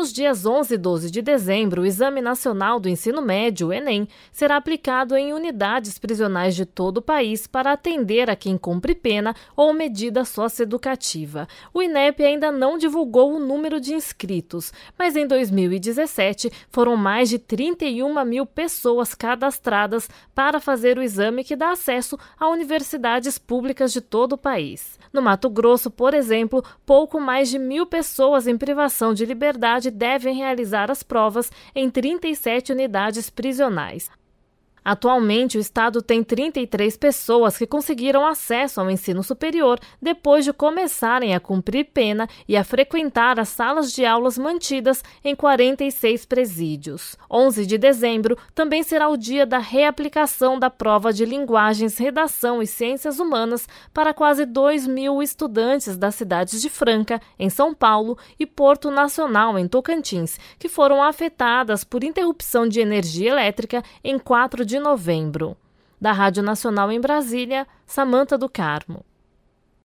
Nos dias 11 e 12 de dezembro, o Exame Nacional do Ensino Médio, o Enem, será aplicado em unidades prisionais de todo o país para atender a quem cumpre pena ou medida socioeducativa. O INEP ainda não divulgou o número de inscritos, mas em 2017 foram mais de 31 mil pessoas cadastradas para fazer o exame que dá acesso a universidades públicas de todo o país. No Mato Grosso, por exemplo, pouco mais de 1.000 pessoas em privação de liberdade devem realizar as provas em 37 unidades prisionais. Atualmente, o estado tem 33 pessoas que conseguiram acesso ao ensino superior depois de começarem a cumprir pena e a frequentar as salas de aulas mantidas em 46 presídios. 11 de dezembro também será o dia da reaplicação da prova de linguagens, redação e ciências humanas para quase 2.000 estudantes das cidades de Franca, em São Paulo, e Porto Nacional, em Tocantins, que foram afetadas por interrupção de energia elétrica em 4 de novembro. Da Rádio Nacional em Brasília, Samantha do Carmo.